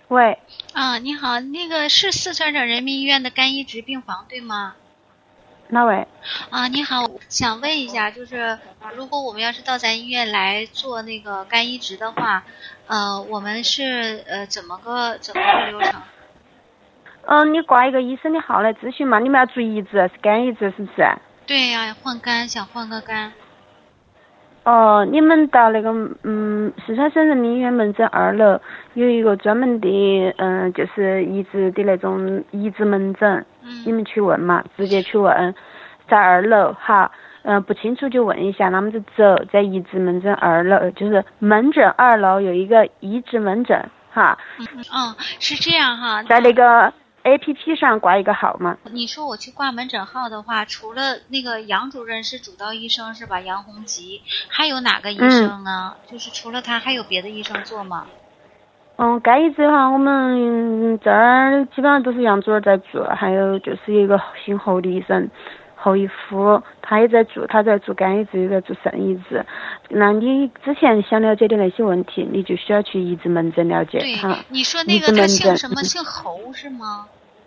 喂， 你好，那个是四川省人民医院的肝移植病房对吗？ 哪位？ 你好，想问一下，就是如果我们要是到咱医院来做那个肝移植的话，我们是怎么个流程？ 你挂一个医生的号来咨询嘛？你们要做移植，是肝移植是不是？ 对呀，换肝，想换个肝。 你们到那个四川省人民医院门诊2楼有一个专门的就是移植的那种移植门诊，你们去问嘛，直接去问，在2楼哈。不清楚就问一下，那么就走，在移植门诊2楼，就是门诊2楼有一个移植门诊哈。 是这样哈。 在那个APP 上挂一个号吗？ 你说我去挂门诊号的话，除了那个杨主任是主刀医生是吧？杨洪吉，还有哪个医生呢？就是除了他，还有别的医生做吗？ 该移植的话，我们这儿基本上都是杨主任在做，还有就是一个姓侯的医生侯一夫，他也在做，他在做肝移植，也在做肾移植。那你之前想了解的那些问题，你就需要去移植门诊了解。 对， 哈， 你说那个他姓什么？姓侯是吗？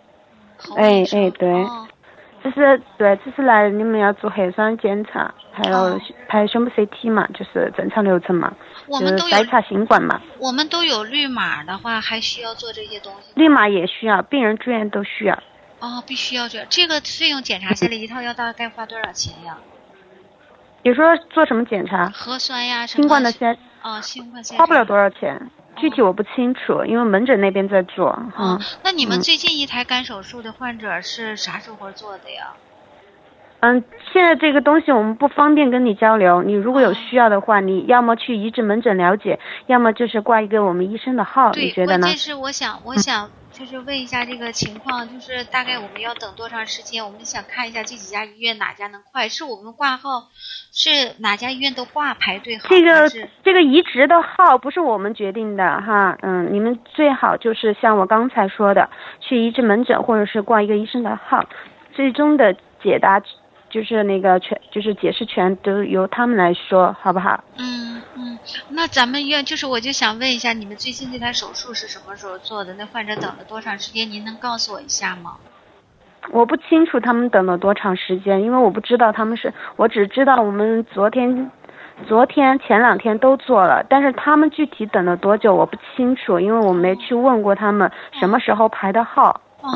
对，只是来你们要做核酸检查，还有拍胸部 CT 嘛，就是正常流程嘛，就是筛查新冠嘛。 我们都有绿码的话，还需要做这些东西？ 绿码也需要，病人住院都需要。 必须要这个费用检查下来一套要大概花多少钱呀？ 你说做什么检查？ 核酸呀， 新冠的新冠花不了多少钱，具体我不清楚，因为门诊那边在做。 那你们最近一台肝手术的患者是啥时候做的呀？ 现在这个东西我们不方便跟你交流，你如果有需要的话，你要么去移植门诊了解，要么就是挂一个我们医生的号，你觉得呢？ 关键是我想就是问一下这个情况，就是大概我们要等多长时间？我们想看一下这几家医院哪家能快，是我们挂号是哪家医院都挂排队好？ 这个移植的号不是我们决定的哈，你们最好就是像我刚才说的，去移植门诊或者是挂一个医生的号，最终的解答就是那个就是解释权都由他们来说，好不好？ 那咱们医院我就想问一下，你们最近这台手术是什么时候做的？那患者等了多长时间？您能告诉我一下吗？ 我不清楚他们等了多长时间，因为我不知道我只知道我们昨天前2天都做了，但是他们具体等了多久我不清楚，因为我没去问过他们什么时候排的号。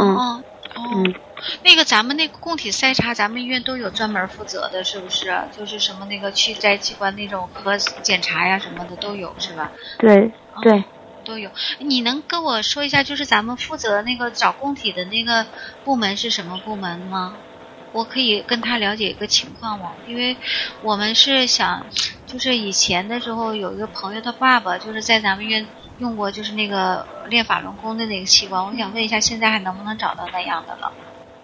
那个咱们那个供体筛查，咱们医院都有专门负责的，是不是？就是什么那个去摘器官那种核检查呀什么的都有，是吧？ 对， 都有。你能跟我说一下，就是咱们负责那个找供体的那个部门是什么部门吗？我可以跟他了解一个情况吗？因为我们是想，就是以前的时候有一个朋友，他爸爸就是在咱们医院用过，就是那个练法轮功的那个器官，我想问一下，现在还能不能找到那样的了？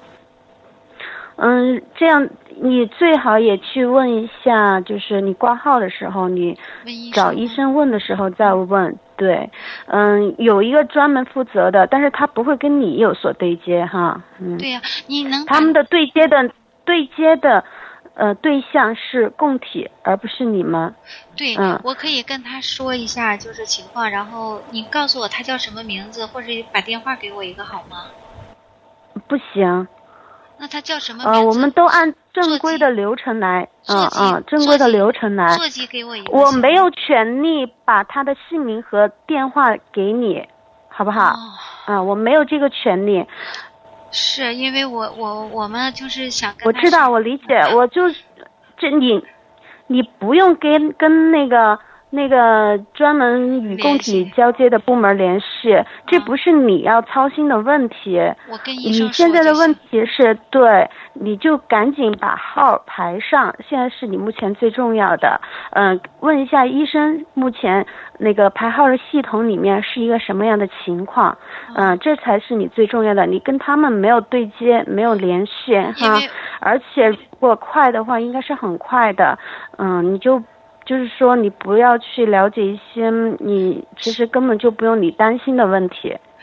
这样你最好也去问一下，就是你挂号的时候，你找医生问的时候再问。对，有一个专门负责的，但是他不会跟你有所对接哈。 对呀，你能他们的对接的对象是供体，而不是你们。 对，我可以跟他说一下就是情况，然后你告诉我他叫什么名字，或者把电话给我一个好吗？ 不行。 那他叫什么名字？ 我们都按正规的流程来，正规的流程来。 座机给我一个。 我没有权利把他的姓名和电话给你，好不好？我没有这个权利。 是因为我们就是想跟他。 我知道，我理解，我就是你不用跟那个专门与供体交接的部门联系，这不是你要操心的问题。 我跟医生说， 你现在的问题是对，你就赶紧把号排上，现在是你目前最重要的。问一下医生，目前那个排号的系统里面是一个什么样的情况？这才是你最重要的。你跟他们没有对接，没有联系哈。而且如果快的话，应该是很快的。你就是说，你不要去了解一些你其实根本就不用你担心的问题。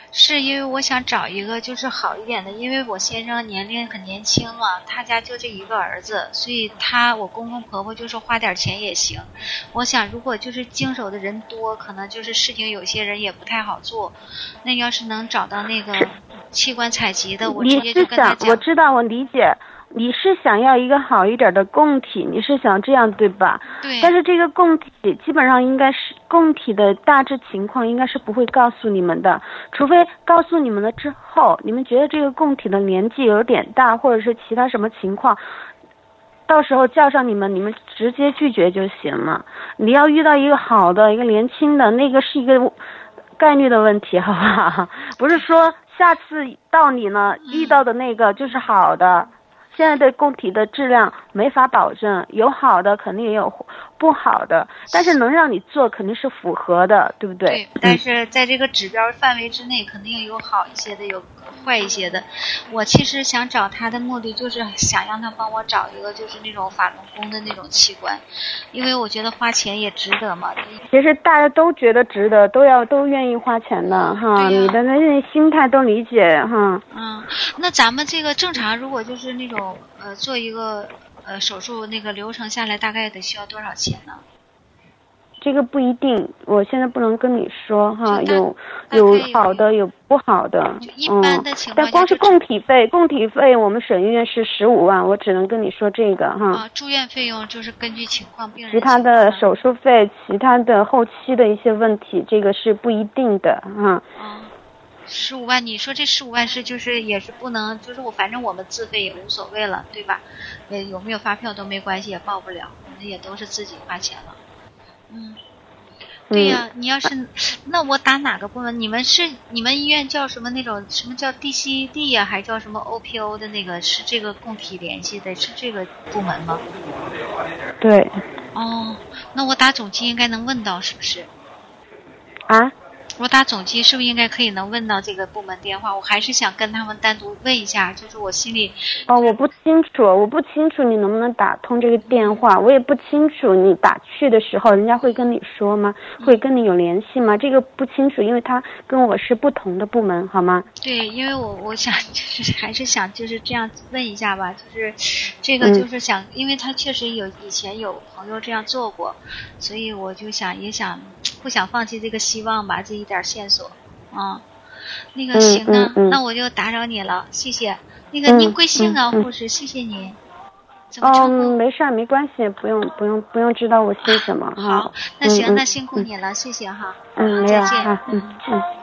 是因为我想找一个就是好一点的，因为我先生年龄很年轻嘛，他家就这一个儿子，所以我公公婆婆就说花点钱也行。我想如果就是经手的人多，可能就是事情有些人也不太好做。那要是能找到那个器官采集的，我直接就跟他讲。 我知道，我理解。你是想要一个好一点的供体，你是想这样对吧？ 对。 但是这个供体基本上应该是供体的大致情况应该是不会告诉你们的，除非告诉你们了之后，你们觉得这个供体的年纪有点大，或者是其他什么情况，到时候叫上你们，你们直接拒绝就行了。你要遇到一个好的，一个年轻的，那个是一个概率的问题，好不好？不是说下次到你呢遇到的那个就是好的。现在的供体的质量没法保证，有好的肯定也有不好的，但是能让你做肯定是符合的，对不对？ 对，但是在这个指标范围之内，肯定有好一些的，有坏一些的。我其实想找他的目的就是想让他帮我找一个就是那种法轮功的那种器官，因为我觉得花钱也值得嘛。 其实大家都觉得值得，都愿意花钱的哈，你的那些心态都理解哈。 那咱们这个正常，如果就是那种做一个手术那个流程下来，大概得需要多少钱呢？ 这个不一定，我现在不能跟你说哈，有好的有不好的， 一般的情况下， 但光是供体费我们省医院是15万，我只能跟你说这个哈。 住院费用就是根据情况，病人其他的手术费，其他的后期的一些问题，这个是不一定的哈。 15万，你说这15万是就是也是不能，就是反正我们自费也无所谓了，对吧？有没有发票都没关系，也报不了，我们也都是自己花钱了。对呀，你要是那我打哪个部门？你们医院叫什么那种什么叫 DCD 呀，还叫什么 OPO 的那个是这个供体联系的，是这个部门吗？ 对。 那我打总机应该能问到是不是？我打总机是不是应该可以能问到这个部门电话？我还是想跟他们单独问一下，就是我心里我不清楚你能不能打通这个电话，我也不清楚你打去的时候人家会跟你说吗？会跟你有联系吗？这个不清楚，因为他跟我是不同的部门，好吗？ 对，因为我想就是还是想就是这样问一下吧，就是这个就是想，因为他确实以前有朋友这样做过，所以我就也想不想放弃这个希望吧，这一点线索那个行呢，那我就打扰你了，谢谢。那个您贵姓啊，护士？谢谢您。怎么称呼？ 没事儿，没关系，不用知道我姓什么。 好，那行，那辛苦你了，谢谢哈。 没有再见。